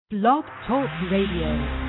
Blog Talk Radio.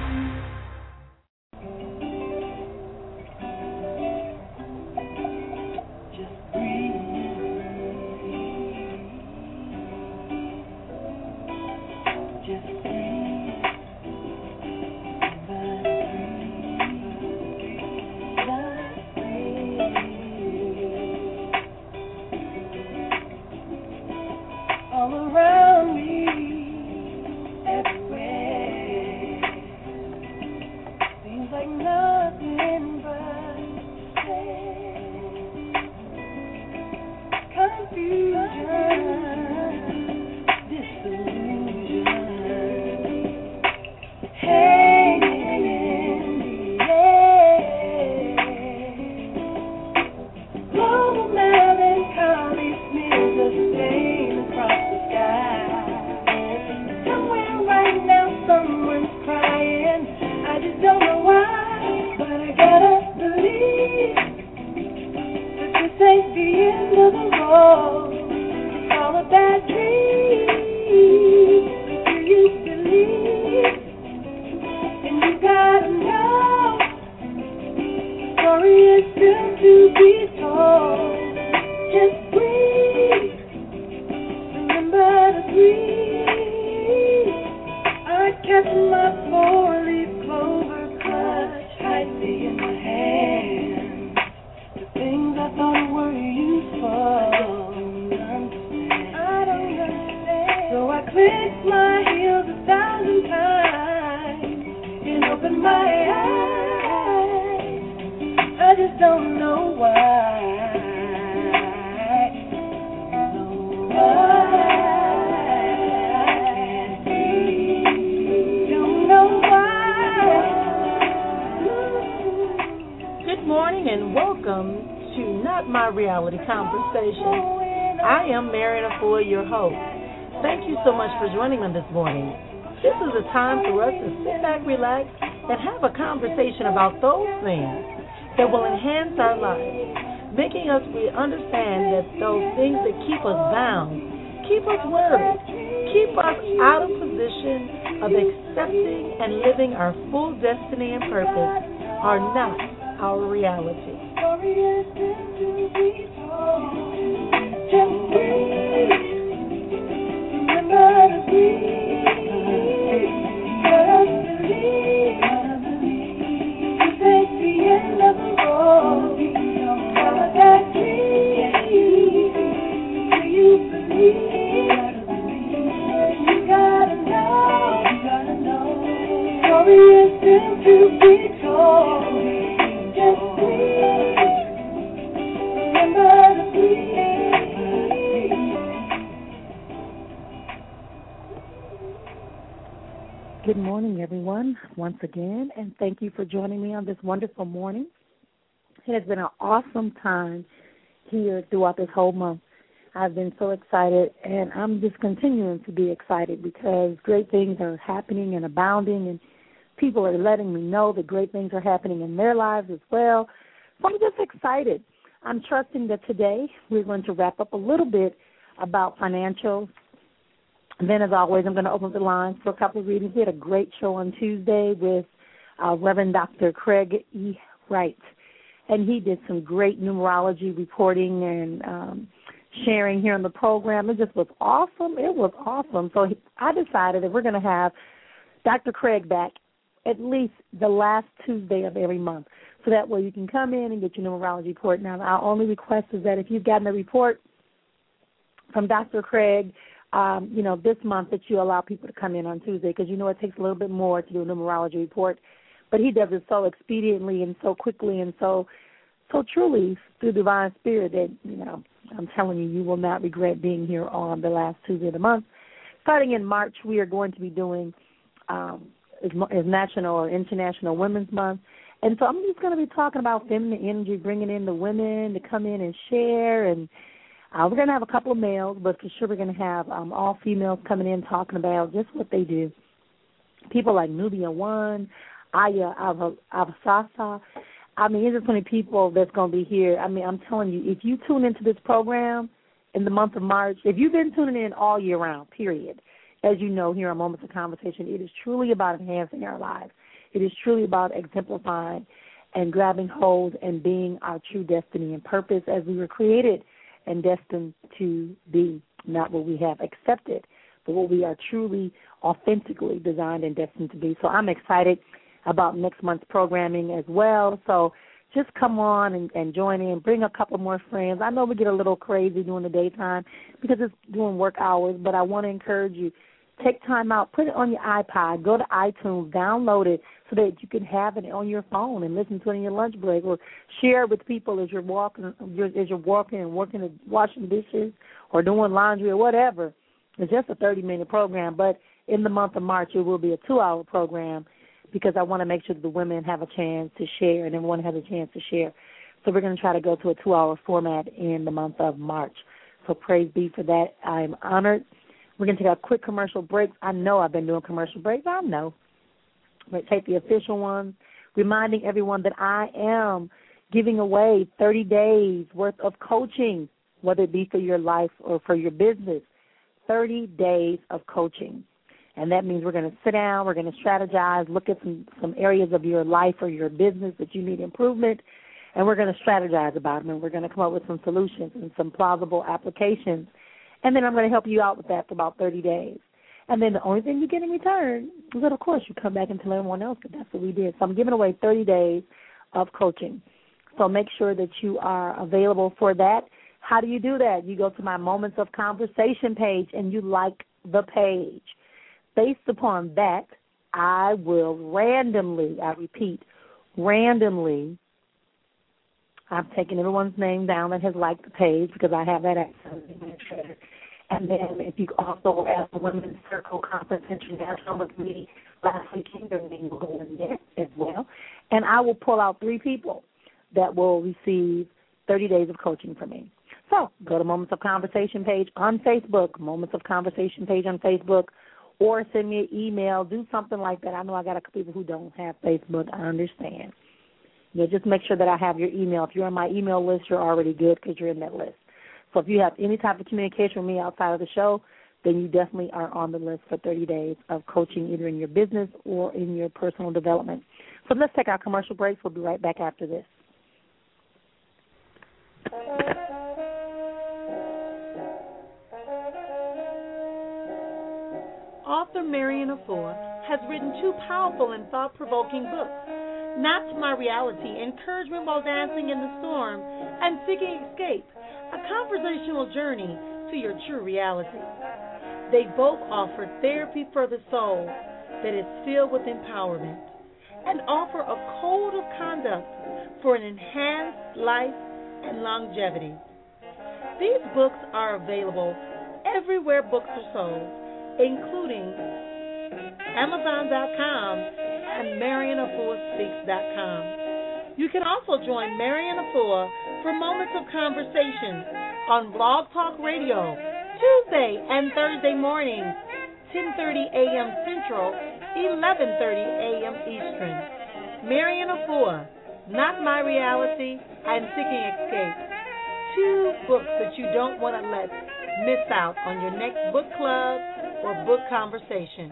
Joining me this morning. This is a time for us to sit back, relax, and have a conversation about those things that will enhance our lives, making us understand that those things that keep us bound, keep us worried, keep us out of position of accepting and living our full destiny and purpose are not our reality. Good morning, everyone, once again, and thank you for joining me on this wonderful morning. It has been an awesome time here throughout this whole month. I've been so excited, and I'm just continuing to be excited because great things are happening and abounding, and people are letting me know that great things are happening in their lives as well. So I'm just excited. I'm trusting that today we're going to wrap up a little bit about financials. And then, as always, I'm going to open the lines for a couple of readings. We had a great show on Tuesday with Reverend Dr. Craig E. Wright, and he did some great numerology reporting and sharing here on the program. It just was awesome. It was awesome. So I decided that we're going to have Dr. Craig back at least the last Tuesday of every month, so that way you can come in and get your numerology report. Now, our only request is that if you've gotten a report from Dr. Craig, this month that you allow people to come in on Tuesday, because it takes a little bit more to do a numerology report. But he does it so expediently and so quickly and so truly through divine spirit that, I'm telling you, you will not regret being here on the last Tuesday of the month. Starting in March, we are going to be doing is National or International Women's Month. And so I'm just going to be talking about feminine energy, bringing in the women to come in and share, and we're going to have a couple of males, but for sure we're going to have all females coming in talking about just what they do. People like Nubia One, Aya Avasasa. There's just many people that's going to be here. I'm telling you, if you tune into this program in the month of March, if you've been tuning in all year round, period, as you know here on Moments of Conversation, it is truly about enhancing our lives. It is truly about exemplifying and grabbing hold and being our true destiny and purpose as we were created and destined to be, not what we have accepted, but what we are truly, authentically designed and destined to be. So I'm excited about next month's programming as well. So just come on and join in. Bring a couple more friends. I know we get a little crazy during the daytime because it's during work hours, but I want to encourage you, take time out, put it on your iPod, go to iTunes, download it so that you can have it on your phone and listen to it in your lunch break, or share it with people as you're walking and working and washing dishes or doing laundry or whatever. It's just a 30-minute program, but in the month of March it will be a 2-hour program because I want to make sure that the women have a chance to share and everyone has a chance to share. So we're going to try to go to a 2-hour format in the month of March. So praise be for that. I'm honored. We're going to take a quick commercial break. I know I've been doing commercial breaks. I know. We're going to take the official ones, reminding everyone that I am giving away 30 days worth of coaching, whether it be for your life or for your business. 30 days of coaching. And that means we're going to sit down, we're going to strategize, look at some areas of your life or your business that you need improvement, and we're going to strategize about them, and we're going to come up with some solutions and some plausible applications. And then I'm going to help you out with that for about 30 days. And then the only thing you get in return is that, of course, you come back and tell everyone else that that's what we did. So I'm giving away 30 days of coaching. So make sure that you are available for that. How do you do that? You go to my Moments of Conversation page and you like the page. Based upon that, I will randomly, I repeat, randomly, I'm taking everyone's name down that has liked the page because I have that access. And then if you also were at the Women's Circle Conference International with me last weekend, your name will go in there as well. And I will pull out 3 people that will receive 30 days of coaching from me. So go to Moments of Conversation page on Facebook, Moments of Conversation page on Facebook, or send me an email. Do something like that. I know I got a couple people who don't have Facebook. I understand. Just make sure that I have your email. If you're on my email list, you're already good because you're in that list. So if you have any type of communication with me outside of the show, then you definitely are on the list for 30 days of coaching either in your business or in your personal development. So let's take our commercial breaks. We'll be right back after this. Author Marian Afua has written 2 powerful and thought-provoking books, Not My Reality, Encouragement While Dancing in the Storm, and Seeking Escape, a conversational journey to your true reality. They both offer therapy for the soul that is filled with empowerment and offer a code of conduct for an enhanced life and longevity. These books are available everywhere books are sold, including Amazon.com and MarianAfuaSpeaks.com. You can also join Marian Afua for Moments of Conversation on Blog Talk Radio, Tuesday and Thursday mornings, 10:30 a.m. Central, 11:30 a.m. Eastern. Marian Afua, Not My Reality, and Seeking Escape. 2 books that you don't want to let miss out on your next book club or book conversation.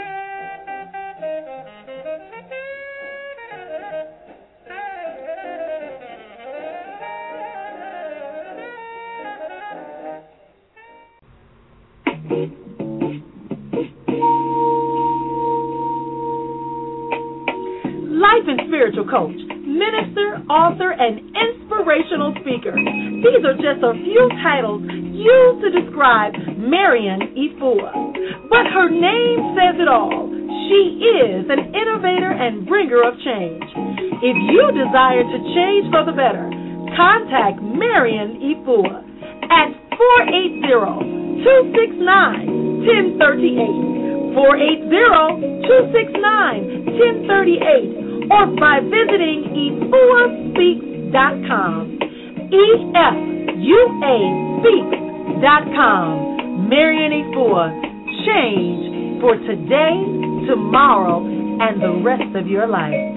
Life and spiritual coach, minister, author, and inspirational speaker. These are just a few titles used to describe Marian Afua. But her name says it all. She is an innovator and bringer of change. If you desire to change for the better, contact Marian Afua at 480-269-1038, 480-269-1038, or by visiting EFUASpeaks.com, EFUASpeaks.com. Marian Afua, change for today, tomorrow, and the rest of your life.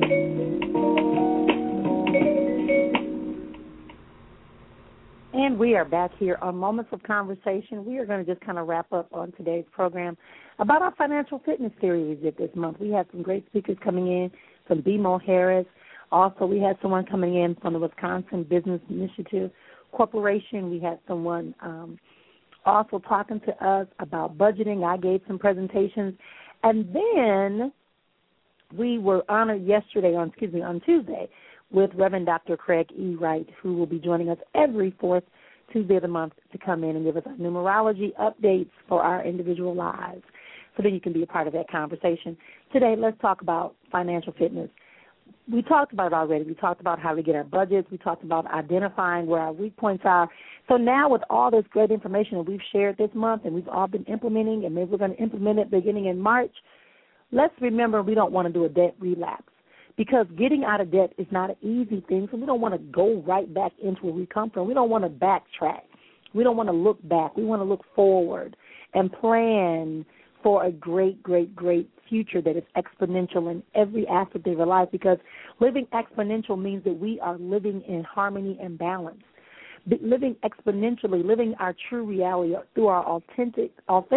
And we we are back here on Moments of Conversation. We are going to just kind of wrap up on today's program about our financial fitness series this month. We had some great speakers coming in from BMO Harris. Also, we had someone coming in from the Wisconsin Business Initiative Corporation. We had someone also talking to us about budgeting. I gave some presentations. And then we were honored on Tuesday, with Reverend Dr. Craig E. Wright, who will be joining us every fourth Tuesday of the month to come in and give us our numerology updates for our individual lives. So then you can be a part of that conversation. Today, let's talk about financial fitness. We talked about it already. We talked about how to get our budgets. We talked about identifying where our weak points are. So now with all this great information that we've shared this month and we've all been implementing, and maybe we're going to implement it beginning in March, let's remember we don't want to do a debt relapse, because getting out of debt is not an easy thing, so we don't want to go right back into where we come from. We don't want to backtrack. We don't want to look back. We want to look forward and plan for a great, great, great future that is exponential in every aspect of our life, because living exponential means that we are living in harmony and balance. Living exponentially, living our true reality through our authentic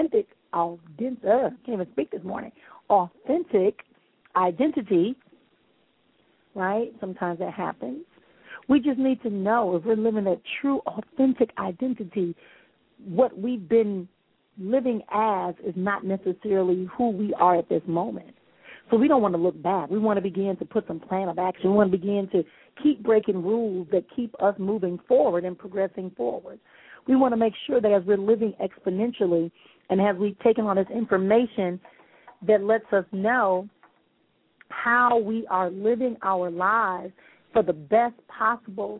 identity, right? Sometimes that happens. We just need to know if we're living that true, authentic identity, what we've been living as is not necessarily who we are at this moment. So we don't want to look back. We want to begin to put some plan of action. We want to begin to keep breaking rules that keep us moving forward and progressing forward. We want to make sure that as we're living exponentially and as we've taken on this information that lets us know how we are living our lives for the best possible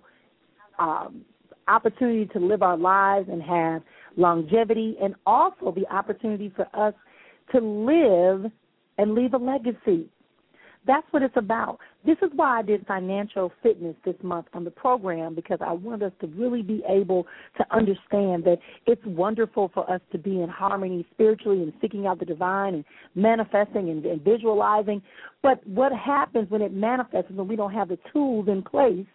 opportunity to live our lives and have longevity, and also the opportunity for us to live and leave a legacy. That's what it's about. This is why I did financial fitness this month on the program, because I want us to really be able to understand that it's wonderful for us to be in harmony spiritually and seeking out the divine and manifesting and visualizing. But what happens when it manifests is when we don't have the tools in place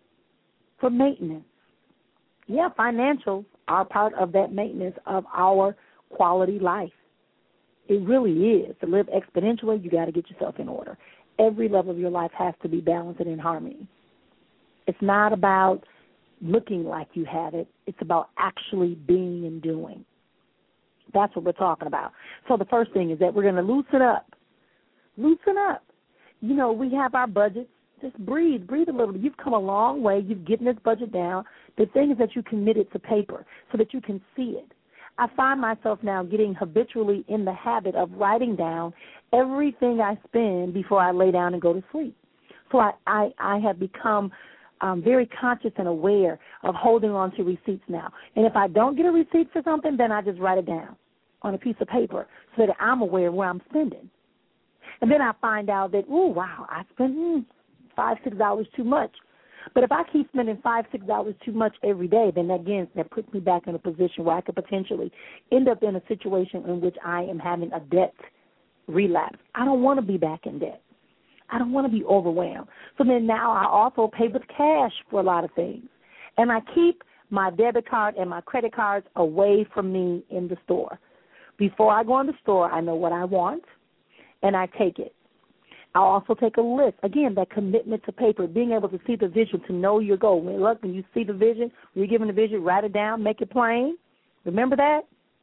for maintenance. Yeah, financials are part of that maintenance of our quality life. It really is. To live exponentially, you got to get yourself in order. Every level of your life has to be balanced and in harmony. It's not about looking like you have it. It's about actually being and doing. That's what we're talking about. So the first thing is that we're going to loosen up. Loosen up. You know, we have our budgets. Just breathe a little bit. You've come a long way. You've getting this budget down. The thing is that you commit it to paper so that you can see it. I find myself now getting habitually in the habit of writing down everything I spend before I lay down and go to sleep. So I have become very conscious and aware of holding on to receipts now. And if I don't get a receipt for something, then I just write it down on a piece of paper so that I'm aware of where I'm spending. And then I find out that, oh, wow, I spent $5-6 too much. But if I keep spending $5-6 too much every day, then again, that puts me back in a position where I could potentially end up in a situation in which I am having a debt relapse. I don't want to be back in debt. I don't want to be overwhelmed. So then now I also pay with cash for a lot of things. And I keep my debit card and my credit cards away from me in the store. Before I go in the store, I know what I want, and I take it. I'll also take a list. Again, that commitment to paper, being able to see the vision, to know your goal. When you see the vision, when you're given the vision, write it down, make it plain. Remember that?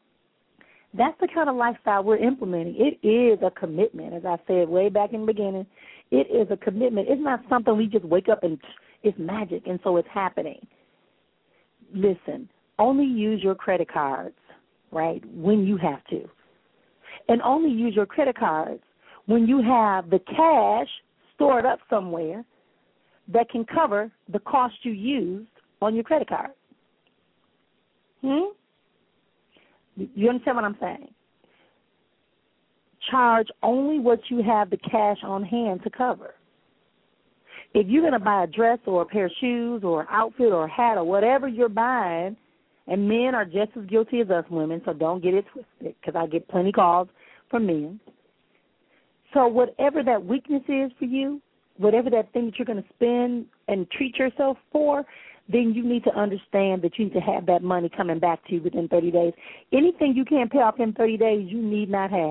That's the kind of lifestyle we're implementing. It is a commitment, as I said way back in the beginning. It is a commitment. It's not something we just wake up and it's magic and so it's happening. Listen, only use your credit cards, right, when you have to. And only use your credit cards when you have the cash stored up somewhere that can cover the cost you used on your credit card. You understand what I'm saying? Charge only what you have the cash on hand to cover. If you're going to buy a dress or a pair of shoes or an outfit or a hat or whatever you're buying, and men are just as guilty as us women, so don't get it twisted, because I get plenty calls from men. So whatever that weakness is for you, whatever that thing that you're going to spend and treat yourself for, then you need to understand that you need to have that money coming back to you within 30 days. Anything you can't pay off in 30 days, you need not have.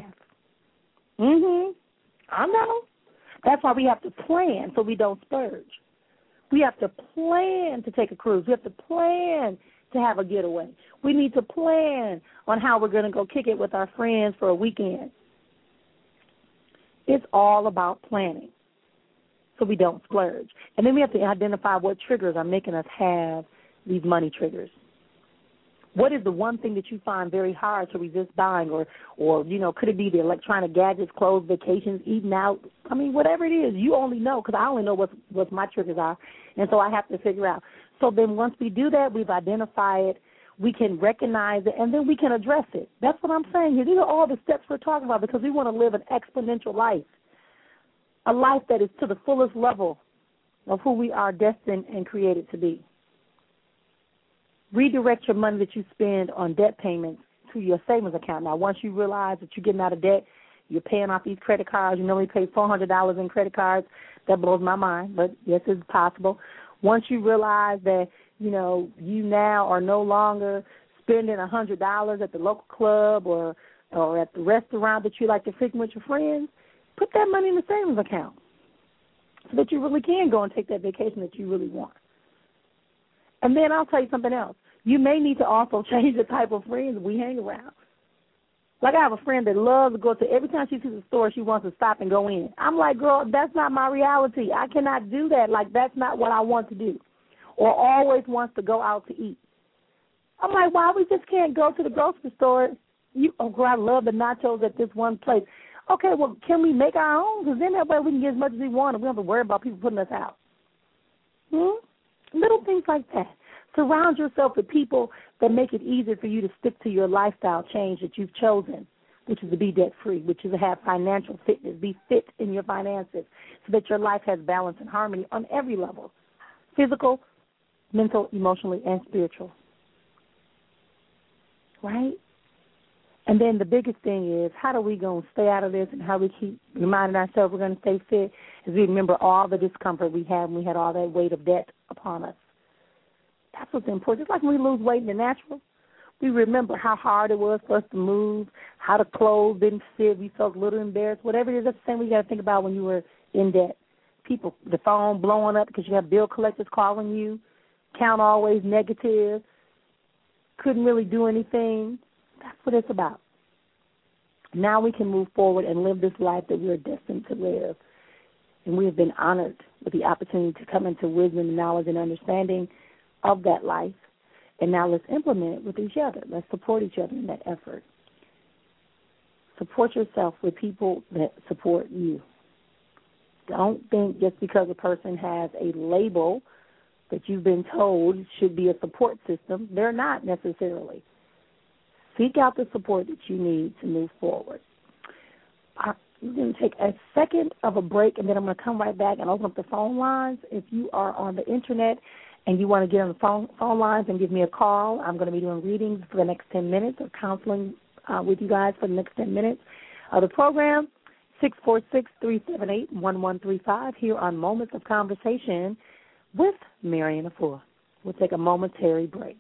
I know. That's why we have to plan so we don't splurge. We have to plan to take a cruise. We have to plan to have a getaway. We need to plan on how we're going to go kick it with our friends for a weekend. It's all about planning so we don't splurge. And then we have to identify what triggers are making us have these money triggers. What is the one thing that you find very hard to resist buying, or could it be the electronic gadgets, clothes, vacations, eating out? I mean, whatever it is, you only know, because I only know what my triggers are, and so I have to figure out. So then once we do that, we've identified it, we can recognize it, and then we can address it. That's what I'm saying here. These are all the steps we're talking about because we want to live an exponential life, a life that is to the fullest level of who we are destined and created to be. Redirect your money that you spend on debt payments to your savings account. Now, once you realize that you're getting out of debt, you're paying off these credit cards. You normally pay $400 in credit cards. That blows my mind, but yes, it's possible. Once you realize that, you now are no longer spending $100 at the local club or at the restaurant that you like to frequent with your friends, put that money in the savings account so that you really can go and take that vacation that you really want. And then I'll tell you something else. You may need to also change the type of friends we hang around. Like I have a friend that loves to go to, every time she sees a store, she wants to stop and go in. I'm like, girl, that's not my reality. I cannot do that. Like, that's not what I want to do. Or always wants to go out to eat. I'm like, why we just can't go to the grocery store? Girl, I love the nachos at this one place. Okay, well, can we make our own? Because then that way we can get as much as we want and we don't have to worry about people putting us out. Little things like that. Surround yourself with people that make it easier for you to stick to your lifestyle change that you've chosen, which is to be debt-free, which is to have financial fitness, be fit in your finances so that your life has balance and harmony on every level, physical, mental, emotionally, and spiritual. Right? And then the biggest thing is, how do we go and stay out of this, and how we keep reminding ourselves we're going to stay fit as we remember all the discomfort we had when we had all that weight of debt upon us. That's what's important. Just like when we lose weight in the natural, we remember how hard it was for us to move, how the clothes didn't fit, we felt a little embarrassed, whatever it is. That's the same we got to think about when you were in debt. People, the phone blowing up because you have bill collectors calling you, count always negative, couldn't really do anything. That's what it's about. Now we can move forward and live this life that we are destined to live. And we have been honored with the opportunity to come into wisdom, knowledge, and understanding of that life. And now let's implement it with each other. Let's support each other in that effort. Support yourself with people that support you. Don't think just because a person has a label that you've been told should be a support system. They're not necessarily. Seek out the support that you need to move forward. I'm going to take a second of a break, and then I'm going to come right back and open up the phone lines. If you are on the Internet and you want to get on the phone lines and give me a call, I'm going to be doing readings for the next 10 minutes or counseling with you guys for the next 10 minutes of the program, 646-378-1135 here on Moments of Conversation with Marion Afua. We'll take a momentary break.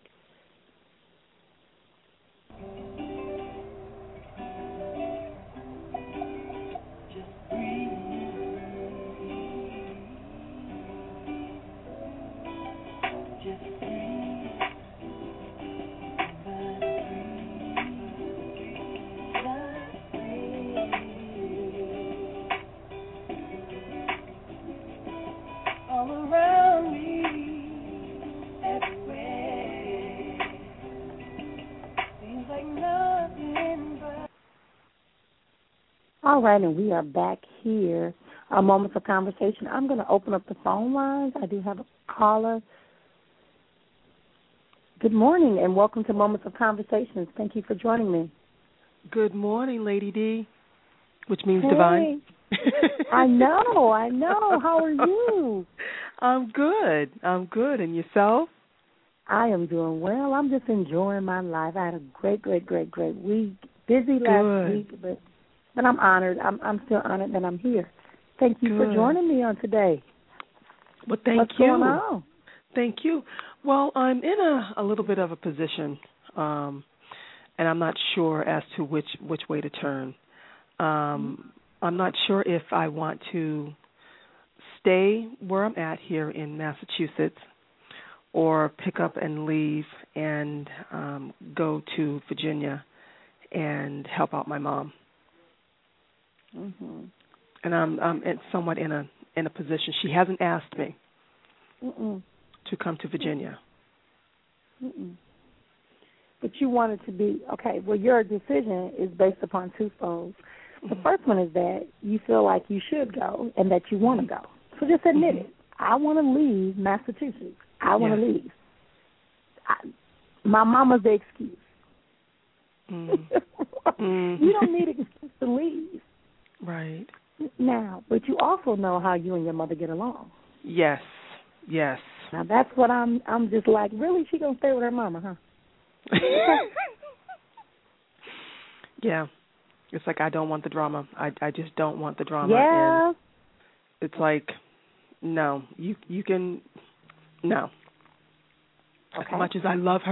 All right, and we are back here, our Moments of Conversation. I'm going to open up the phone lines. I do have a caller. Good morning, and welcome to Moments of Conversations. Thank you for joining me. Good morning, Lady D, which means divine. I know. How are you? I'm good. And yourself? I am doing well. I'm just enjoying my life. I had a great week. Busy last week, but I'm honored. I'm still honored that I'm here. Thank you for joining me on today. Well, thank you. What's going on? Thank you. Well, I'm in a little bit of a position, and I'm not sure as to which way to turn. I'm not sure if I want to stay where I'm at here in Massachusetts or pick up and leave and go to Virginia and help out my mom. Mm-hmm. And I'm somewhat in a position. She hasn't asked me to come to Virginia. But you wanted to be, okay, well, your decision is based upon twofold. The first one is that you feel like you should go and that you want to go. So just admit it. I want to leave Massachusetts. I want to leave. My mama's the excuse. You don't need an excuse to leave. Right. Now, but you also know how you and your mother get along. Yes. Now, that's what I'm just like, really? She going to stay with her mama, huh? Yeah. It's like I don't want the drama. I just don't want the drama. Yeah. And it's like, no, you can, no. Okay. As much as I love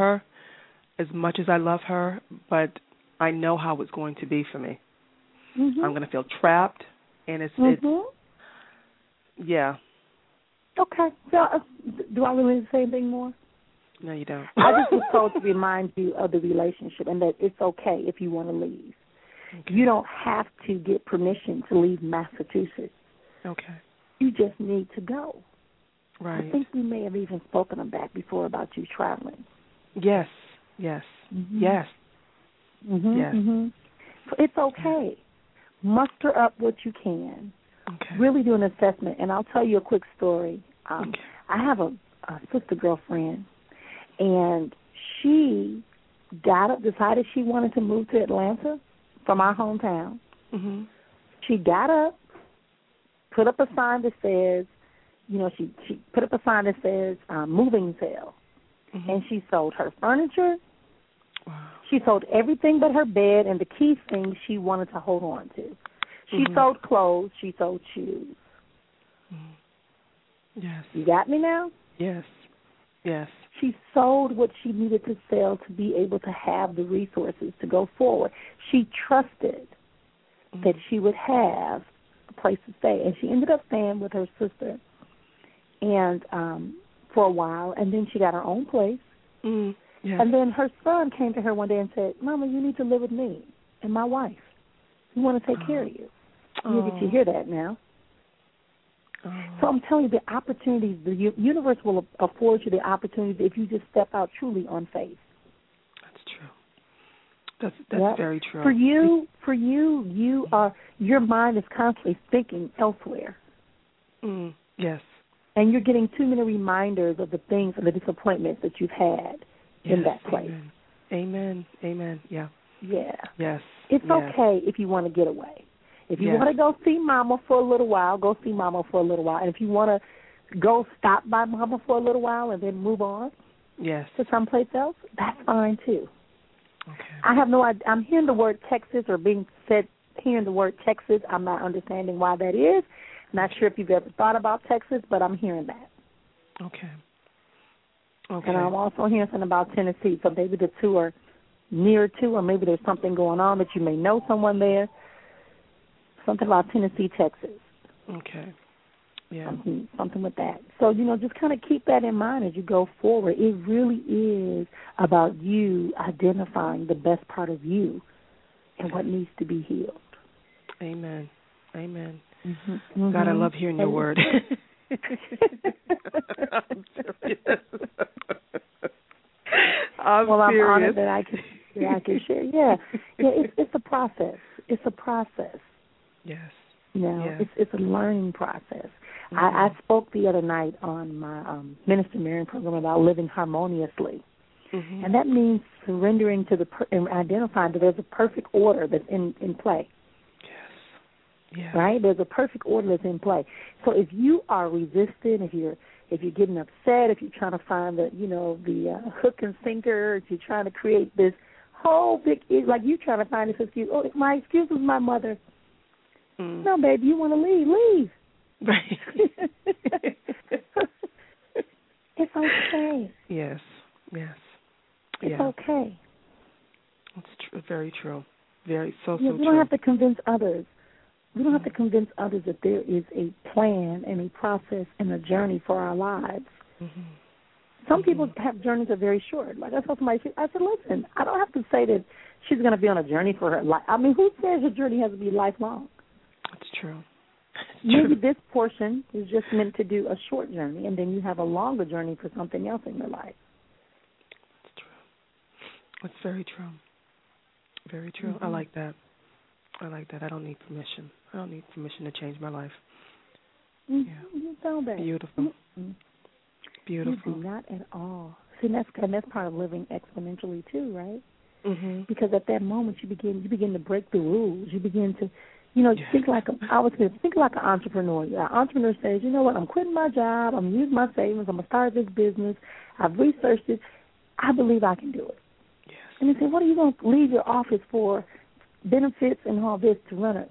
her, but I know how it's going to be for me. I'm going to feel trapped, and it's yeah. Okay. So, do I really need to say anything more? No, you don't. I just was told to remind you of the relationship and that it's okay if you want to leave. Okay. You don't have to get permission to leave Massachusetts. Okay. You just need to go. Right. I think we may have even spoken of that before about you traveling. Yes. Yes. Yes. Yes. So it's okay. Muster up what you can. Okay. Really do an assessment. And I'll tell you a quick story. I have a sister girlfriend, and she decided she wanted to move to Atlanta from our hometown. She got up, put up a sign that says, she put up a sign that says moving sale. And she sold her furniture. Wow. She sold everything but her bed and the key things she wanted to hold on to. She sold clothes. She sold shoes. Yes. You got me now? Yes. Yes. She sold what she needed to sell to be able to have the resources to go forward. She trusted that she would have a place to stay. And she ended up staying with her sister and for a while, and then she got her own place. Yes. And then her son came to her one day and said, Mama, you need to live with me and my wife. We want to take care of you. Did you hear that now? So I'm telling you, the opportunities, the universe will afford you the opportunities if you just step out truly on faith. That's true. That's very true. For you your mind is constantly thinking elsewhere. Yes. And you're getting too many reminders of the things and the disappointments that you've had in that place. Amen. Yeah. Yeah. Yes. It's okay if you want to get away. If you want to go see Mama for a little while, go see Mama for a little while. And if you want to go stop by Mama for a little while and then move on to someplace else, that's fine too. Okay. I have no idea. I'm hearing the word Texas or hearing the word Texas. I'm not understanding why that is. Not sure if you've ever thought about Texas, but I'm hearing that. Okay. And I'm also hearing something about Tennessee. So maybe the two are near to, or maybe there's something going on that you may know someone there. Something about Tennessee, Texas. Okay. Yeah. Something with that. So, just kind of keep that in mind as you go forward. It really is about you identifying the best part of you and what needs to be healed. Amen. God, I love hearing your word. I'm serious. I'm honored that I can share. Yeah, it's a process. It's a process. Yes. It's a learning process. I spoke the other night on my Minister Marion program about living harmoniously. And that means surrendering to and identifying that there's a perfect order that's in play. Yes. Right? There's a perfect order that's in play. So if you are resistant, if you're getting upset, if you're trying to find the hook and sinker, if you're trying to create this whole big, like you trying to find this excuse. Oh, my excuse was my mother. No, baby, you want to leave. Leave. Right. It's okay. Yes. Yes. It's okay. It's very true. Very so We true. don't have to convince others. We don't have to convince others that there is a plan and a process and a journey for our lives. Mm-hmm. Some people have journeys that are very short. Like I told somebody, I said, listen, I don't have to say that she's going to be on a journey for her life. I mean, who says your journey has to be lifelong? That's true. Maybe this portion is just meant to do a short journey, and then you have a longer journey for something else in your life. That's true. It's very true. Very true. Mm-hmm. I like that. I don't need permission. I don't need permission to change my life. Mm-hmm. Yeah. You know that. Beautiful. Mm-hmm. Beautiful. You do not at all. See, that's part of living exponentially too, right? Mm-hmm. Because at that moment you begin to break the rules. You begin to, think like an entrepreneur. An entrepreneur says, you know what, I'm quitting my job. I'm using my savings. I'm gonna start this business. I've researched it. I believe I can do it. Yes. And they say, what are you going to leave your office for? Benefits and all this to run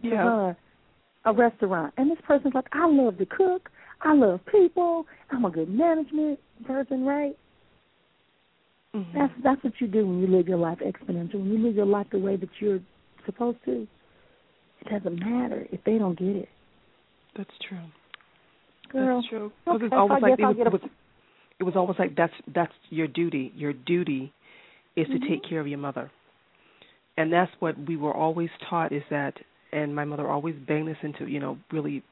a restaurant. And this person's like, I love to cook. I love people. I'm a good management person, right? Mm-hmm. That's what you do when you live your life exponential. When you live your life the way that you're supposed to, it doesn't matter if they don't get it. That's true. Girl, that's true. Okay, It was almost like that's your duty. Your duty is to take care of your mother. And that's what we were always taught is that, and my mother always banged this into, really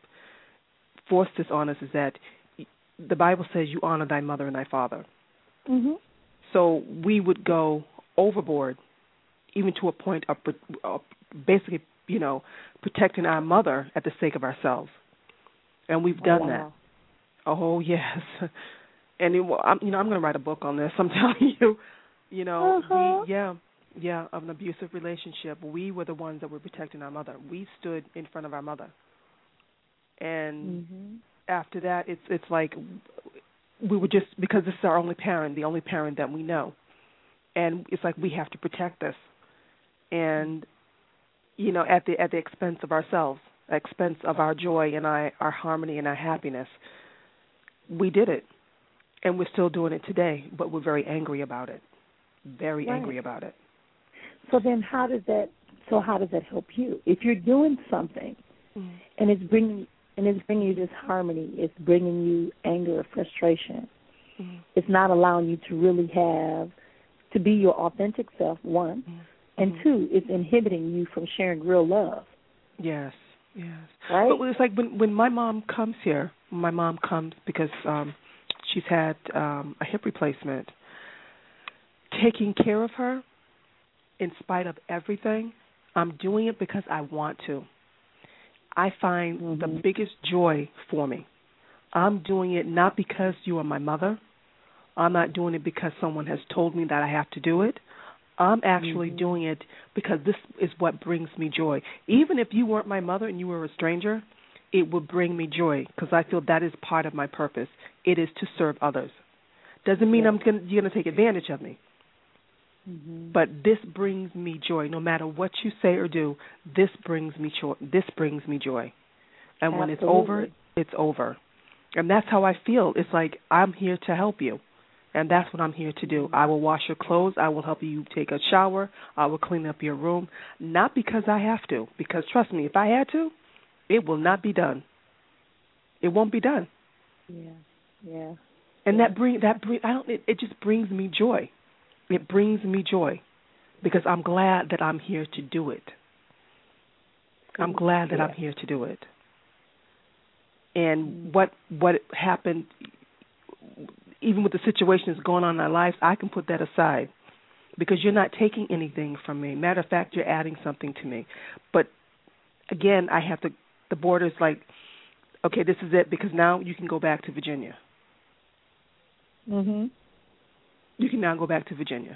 forced this on us, is that the Bible says you honor thy mother and thy father. Mm-hmm. So we would go overboard, even to a point of basically, protecting our mother at the sake of ourselves. And we've done that. Oh, yes. And, I'm going to write a book on this. I'm telling you, of an abusive relationship. We were the ones that were protecting our mother. We stood in front of our mother. And after that, it's like we were just, because this is our only parent, the only parent that we know. And it's like we have to protect this. And, at the expense of ourselves, expense of our joy and our harmony and our happiness. We did it. And we're still doing it today, but we're very angry about it. Very angry about it. So then how does that help you? If you're doing something and it's bringing you this harmony, it's bringing you anger or frustration, it's not allowing you to really to be your authentic self, one, and two, it's inhibiting you from sharing real love. Yes. Right? But it's like when my mom comes here, because she's had a hip replacement, taking care of her, in spite of everything, I'm doing it because I want to. I find the biggest joy for me. I'm doing it not because you are my mother. I'm not doing it because someone has told me that I have to do it. I'm actually doing it because this is what brings me joy. Even if you weren't my mother and you were a stranger, it would bring me joy because I feel that is part of my purpose. It is to serve others. Doesn't mean you're going to take advantage of me. But this brings me joy. No matter what you say or do, this brings me joy. And when it's over, it's over. And that's how I feel. It's like I'm here to help you. And that's what I'm here to do. I will wash your clothes. I will help you take a shower. I will clean up your room. Not because I have to. Because trust me, if I had to, it will not be done. It won't be done. Yeah. And it just brings me joy. It brings me joy because I'm glad that I'm here to do it. I'm glad that I'm here to do it. And what happened, even with the situations going on in our lives, I can put that aside because you're not taking anything from me. Matter of fact, you're adding something to me. But, again, the border's like, okay, this is it because now you can go back to Virginia. You can now go back to Virginia.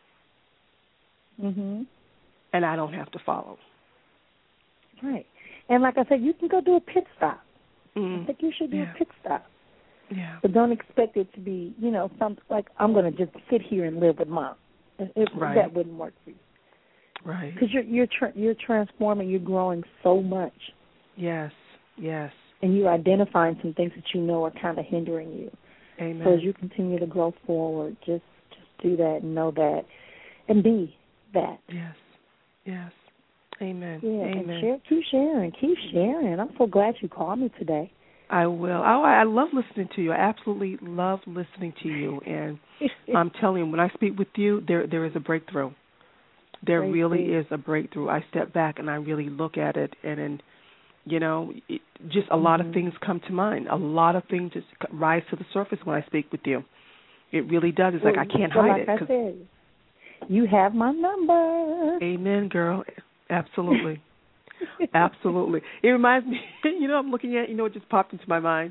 And I don't have to follow. Right. And like I said, you can go do a pit stop. I think you should do a pit stop. Yeah. But don't expect it to be, something like I'm going to just sit here and live with Mom. That wouldn't work for you. Right. Because you're transforming, you're growing so much. Yes. And you're identifying some things that are kind of hindering you. Amen. So as you continue to grow forward, just do that and know that and be that. Yes. Yes. Amen. Yeah, Amen. and keep sharing. I'm so glad you called me today. I will. I love listening to you. I absolutely love listening to you. And I'm telling you, when I speak with you, there is a breakthrough. There really is a breakthrough. I step back and I really look at it, and then, just a lot of things come to mind. A lot of things just rise to the surface when I speak with you. It really does. It's like I can't hide it. Like I said, you have my number. Amen, girl. Absolutely. Absolutely. It reminds me, I'm looking at, it just popped into my mind.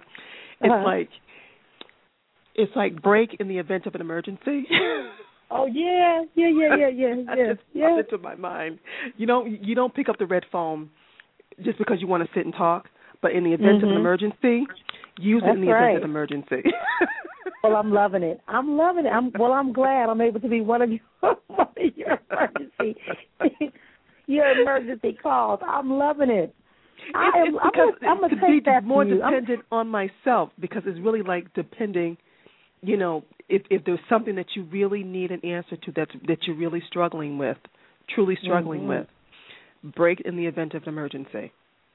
It's like break in the event of an emergency. Oh, yeah. That just popped into my mind. You don't pick up the red phone just because you want to sit and talk, but in the event of an emergency, use it in the event of an emergency. Well, I'm loving it. I'm glad I'm able to be one of your emergency calls. I'm loving it. I'm going to take that more dependent on myself, because it's really like depending, if there's something that you really need an answer to that you're really truly struggling with, break in the event of an emergency.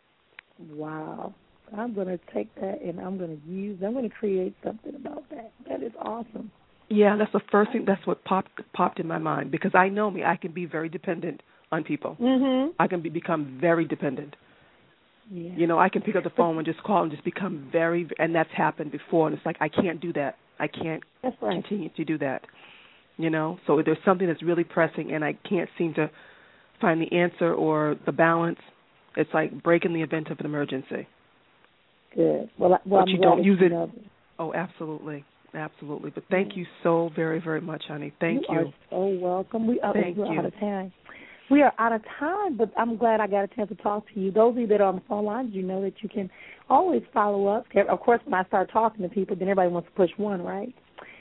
Wow. I'm going to take that and I'm going to create something about that. That is awesome. Yeah, that's the first thing. That's what popped in my mind, because I know me. I can be very dependent on people. I can become very dependent. Yeah. I can pick up the phone and just call and just become and that's happened before, and it's like I can't do that. I can't continue to do that. So if there's something that's really pressing and I can't seem to find the answer or the balance, it's like break in the event of an emergency. Good. Well, but you don't use it. Know. Oh, absolutely. Absolutely. But thank you so very, very much, honey. Thank you. You are so welcome. We're out of time. We are out of time, but I'm glad I got a chance to talk to you. Those of you that are on the phone lines, you know that you can always follow up. Of course, when I start talking to people, then everybody wants to push one, right?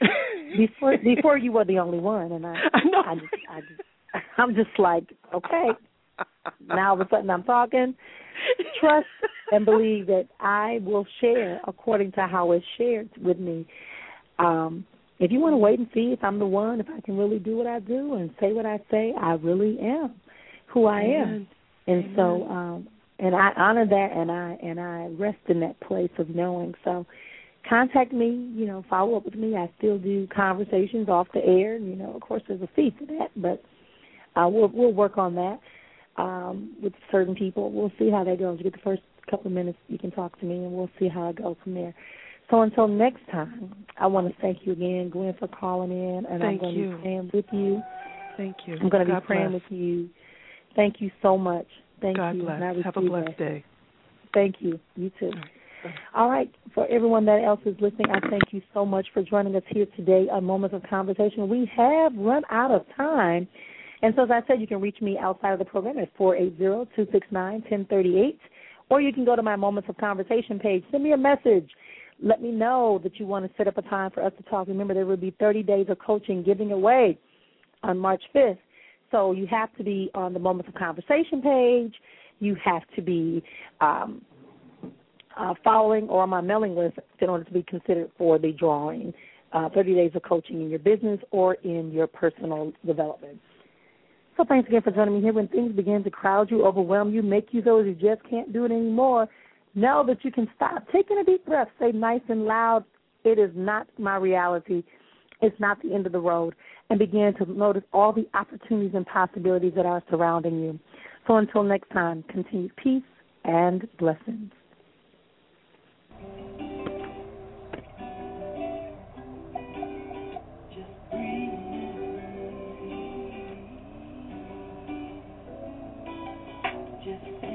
Before you were the only one, and I'm just like, okay. Now all of a sudden I'm talking. Trust and believe that I will share according to how it's shared with me. If you want to wait and see if I'm the one, if I can really do what I do and say what I say, I really am who I am. And so, and I honor that, and I rest in that place of knowing. So, contact me. Follow up with me. I still do conversations off the air. Of course, there's a fee for that, but we'll work on that with certain people. We'll see how that goes. You get the first couple of minutes, you can talk to me, and we'll see how it goes from there. So until next time, I want to thank you again, Gwen, for calling in, and I'm going to be praying with you. Thank you. I'm going to be praying with you. Thank you so much. Thank you. God bless. Have a blessed day. Thank you. You too. All right. For everyone that else is listening, I thank you so much for joining us here today on Moments of Conversation. We have run out of time. And so, as I said, you can reach me outside of the program at 480-269-1038, or you can go to my Moments of Conversation page. Send me a message. Let me know that you want to set up a time for us to talk. Remember, there will be 30 days of coaching giving away on March 5th. So you have to be on the Moments of Conversation page. You have to be following or on my mailing list in order to be considered for the drawing 30 days of coaching in your business or in your personal development. So thanks again for joining me here. When things begin to crowd you, overwhelm you, make you so you just can't do it anymore, know that you can stop. Taking a deep breath, say nice and loud, it is not my reality. It's not the end of the road. And begin to notice all the opportunities and possibilities that are surrounding you. So until next time, continued peace and blessings. Just